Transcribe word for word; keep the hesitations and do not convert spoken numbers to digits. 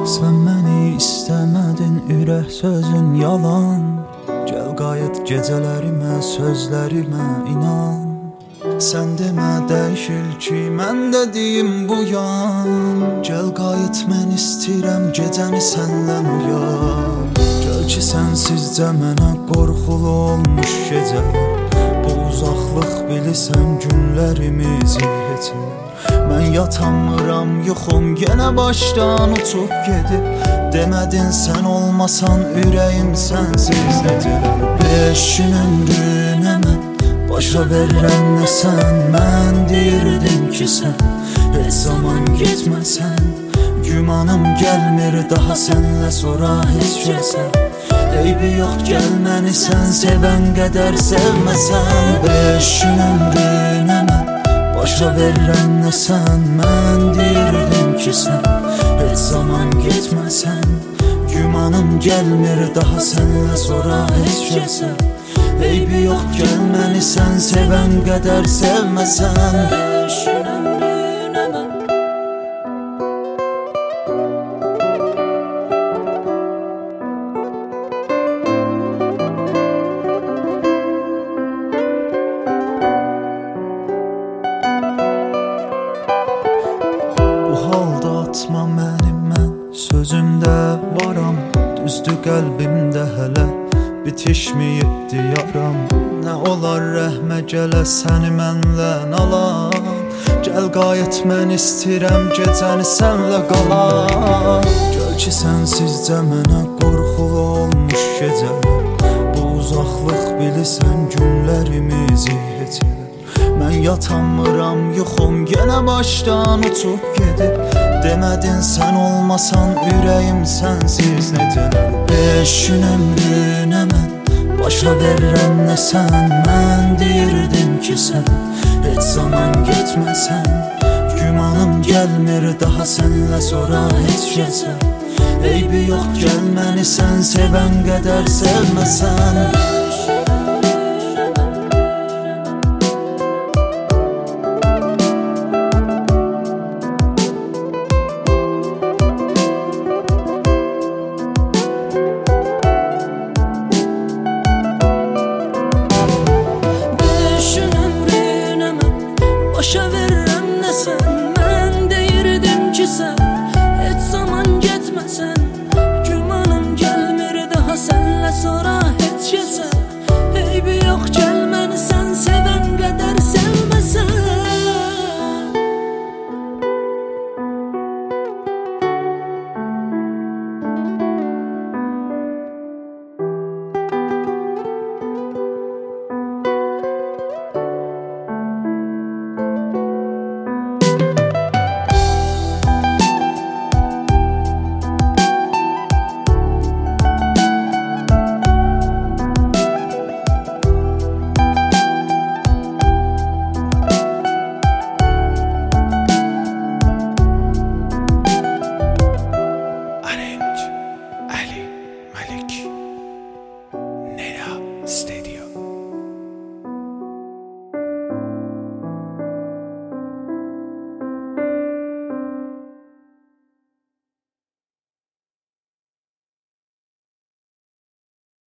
Sən məni istəmədin, ürək sözün yalan. Gəl qayıt gecələrimə, sözlərimə inan. Sən demə dəyişil ki, mən dediyim bu yan. Gəl qayıt, mən istəyirəm gecəni səndən uyan. Gəl ki, sənsizcə mənə qorxulu olmuş gecələr. Bu uzaqlıq bilirsən günlərimizi heçər. Mən yatamıram, yoxum yenə başdan uçub gedib. Demədin sən olmasan ürəyim sənsiz necələr. Beş gün ömrünə mən başa verirəm nə sən. Mən deyirdim ki sən heç zaman getməsən. Gümanım gəlmir daha sənlə sonra heç kəsə. Eybi yox gəl məni sən sevən qədər sevməsən. Beş gün ömrünə mən başa verirəm nə sən. Mən deyirdim ki sən heç zaman getməsən. Gümanım gəlmir daha sənlə sonra heç kəsə. Eybi yox gəl məni sən sevən qədər sevməsən. Beş gün ömrünə mən atma məni, mən sözümdə varam. Düzdür qəlbimdə hələ bitişməyibdi yaram. Nə olar rəhmə gələ səni mənlə alan. Gəl qayıt, mən istəyirəm gecəni sənlə qalan. Gəl ki, sənsizcə mənə qorxulu olmuş gecələr. Bu uzaqlıq bilirsən günlərimizi heç elər. Mən yatamıram, yoxum yenə başdan uçub gedib. Demədin sən olmasan ürəyim sənsiz necələr. Beş gün ömrünə mən başa verirəm nə sən. Mən deyirdim ki sən heç zaman getməsən. Gümanım gəlmir daha sənlə sonra heç kəsə. Eybi yox gəl məni sən sevən qədər sevməsən. Başa verirəm nə sən.